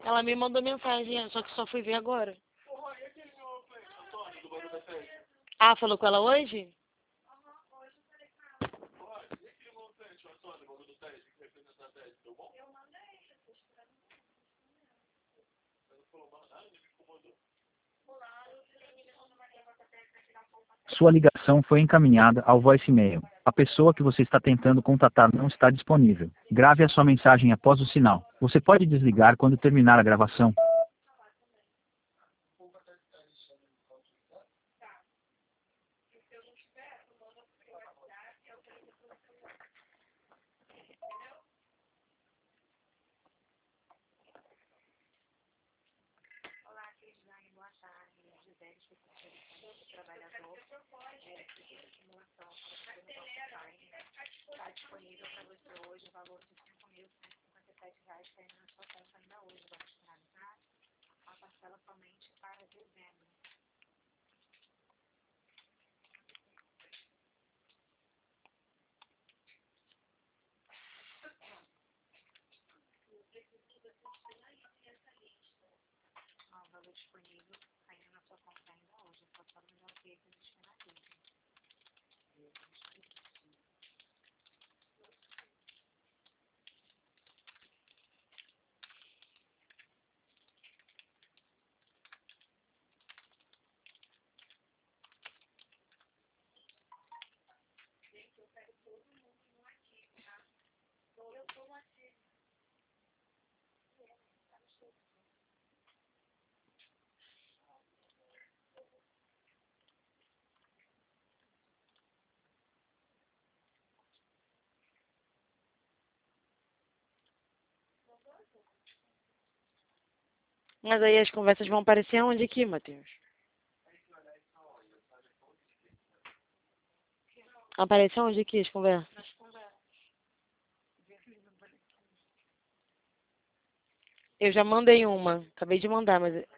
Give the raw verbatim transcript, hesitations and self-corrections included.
Ela me mandou mensagem, só que só fui ver agora. Ah, falou com ela hoje? Sua ligação foi encaminhada ao voicemail. A pessoa que você está tentando contatar não está disponível. Grave a sua mensagem após o sinal. Você pode desligar quando terminar a gravação. Mas aí as conversas vão aparecer onde aqui, Matheus? Apareceu onde aqui as conversas? Eu já mandei uma. Acabei de mandar, mas...